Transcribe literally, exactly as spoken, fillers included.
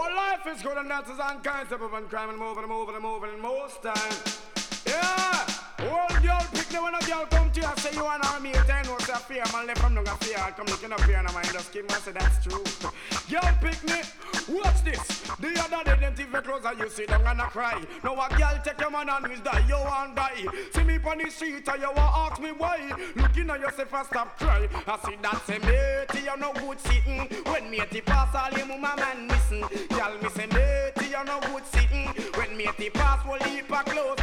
Well, life is good and that is unkind. Step up and crime and moving and moving and moving and most time. Yeah. Old girl pick me when a girl come to you and say you want to meet. I know say fear, man left from no fear. Come looking up here and I just keep me say that's true. Girl pick me, watch this. The other day them T V close and you sit down and a cry. Now a girl take your man and he's die, you want die. See me on the street and you want ask me why. Looking at yourself and stop cry. I see that say matey you no good sitting. When matey pass all him my man missing. Girl me say matey you no good sitting. When matey pass will leap a close.